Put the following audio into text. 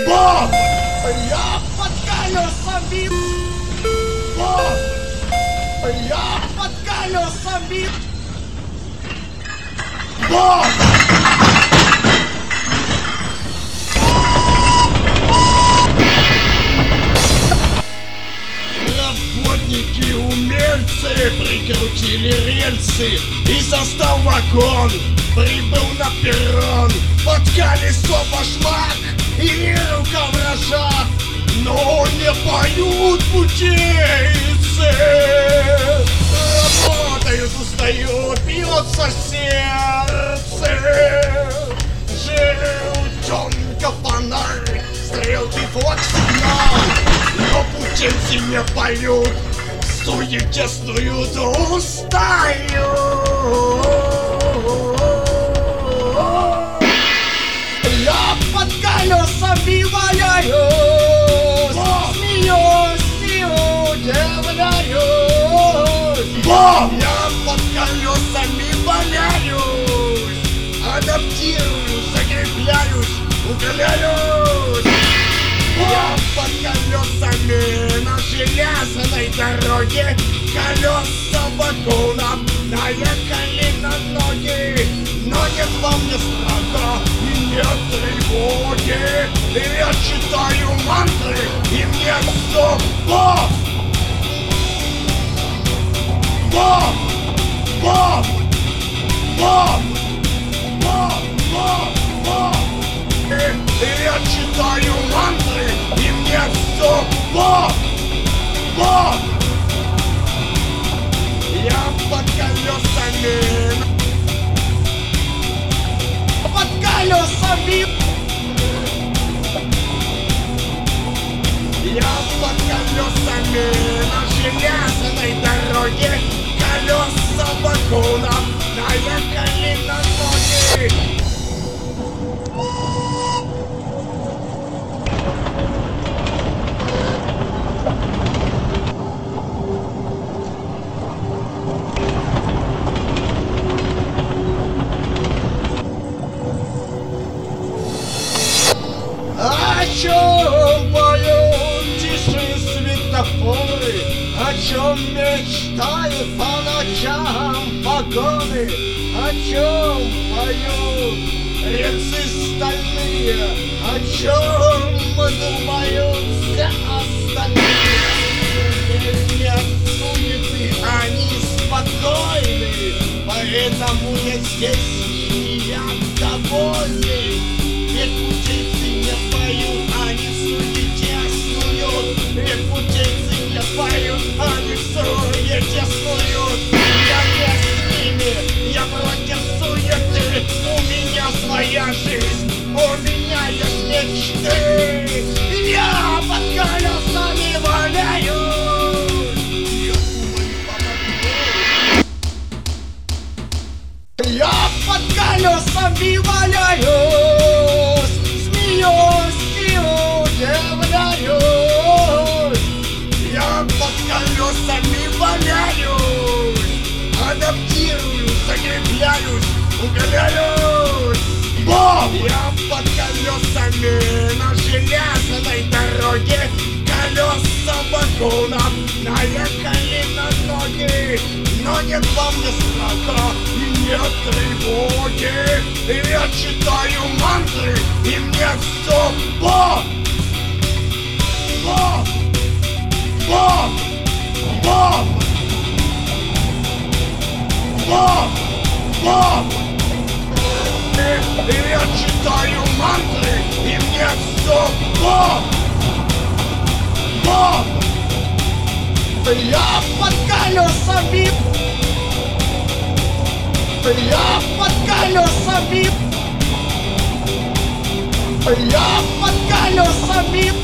Боб! Я под колесами! Боб! Я под колесами! Боб! Работники-умельцы прикрутили рельсы и застал вагон. Прибыл на перрон, под колесо башмак и рука в рожах. Но не поют путейцы. Работают, устают, бьется сердце. Желтенка фонарь, стрелки флаг сигнал. Но путейцы не поют, в суете снуют, устают. Я под колесами валяюсь, смеюсь и удивляюсь. Я под колесами валяюсь, адаптируюсь, закрепляюсь, укрепляюсь. Я под колесами на железной дороге, колеса вагона наехали на ноги. Но нет во мне страха и нет тревоги. И я читаю мантры, и мне все Боб! Боб! Боб! Боб! Боб! Боб! Боб! И я читаю мантры, и мне все Боб! Боб! Я под колесами. Под колесами. Я под колесами на железной дороге, колеса вагона наехали на ноги. О чем поют тиши светофоры, о чем мечтают по ночам погоны, о чем поют рельсы стальные, о чем думают все остальные. Нет суеты, они спокойны, поэтому я здесь, и я довольный. Ведь путейцы не поют, они в суете снуют. Ведь путейцы не поют, они в суете снуют. Я не с ними, я против суеты. У меня своя жизнь, у меня есть мечты. Я под колесами валяюсь. Я под колесами валяюсь, смеюсь и удивляюсь. Я под колесами валяюсь, адаптируюсь, закрепляюсь, укрепляюсь. Боб! Я под колесами на железной дороге, колеса вагона наехали на ноги. Но нет во мне страха и нет тревоги. И я читаю мантры, и мне все Боб! Боб! Боб! Боб! Боб! Боб! И я читаю мантры, и мне все Боб! Боб! Я под колесами. Я под колесами. Я под колесами.